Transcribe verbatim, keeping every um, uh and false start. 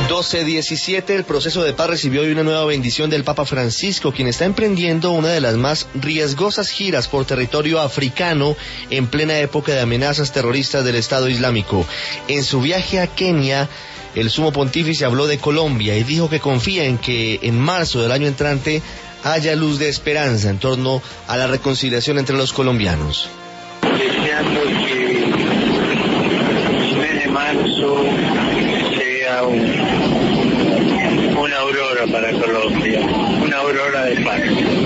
doce diecisiete, el proceso de paz recibió hoy una nueva bendición del Papa Francisco, quien está emprendiendo una de las más riesgosas giras por territorio africano en plena época de amenazas terroristas del Estado Islámico. En su viaje a Kenia, el sumo pontífice habló de Colombia y dijo que confía en que en marzo del año entrante haya luz de esperanza en torno a la reconciliación entre los colombianos. Deseando que el mes de marzo sea un, una aurora para Colombia, una aurora de paz.